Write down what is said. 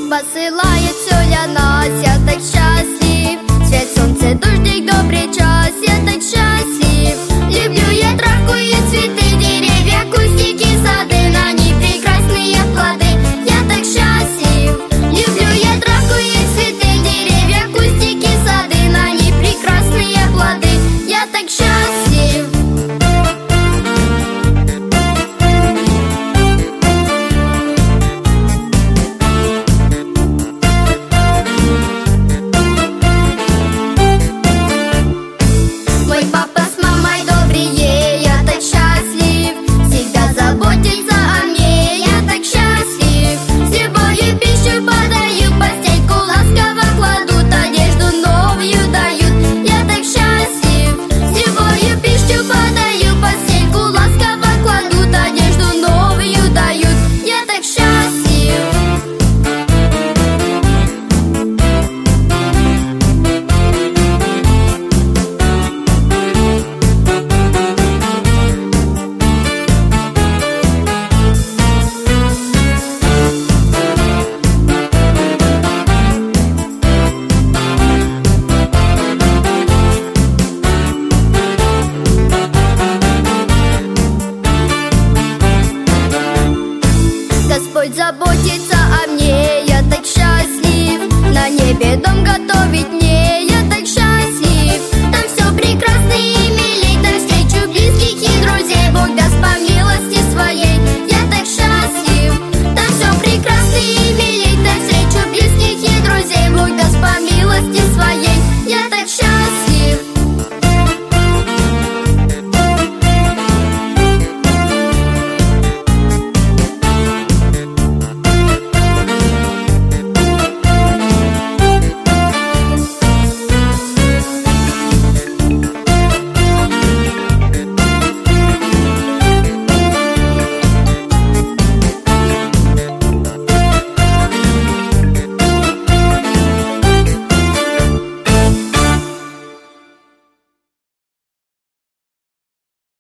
посылает все для нас. Я так счастлив, свет, солнце, дождик, добрый час. Я так счастлив, люблю я травку и цветы, деревья, кустики, сады, на них прекрасные плоды. Я так счастлив, люблю я травку и цветы, деревья, кустики, сады, на них прекрасные плоды. Я так счастлив. Мой папа с мамой добрые, я так счастлив, всегда заботятся о мне. Я так счастлив, с любовью пищу подают, постельку ласково кладут, одежду новую дают. Я так счастлив, с любовью пищу подают, постельку ласково кладут, одежду новую дают. Я так счастлив. Господь заботится о мне, я так счастлив, на небе дом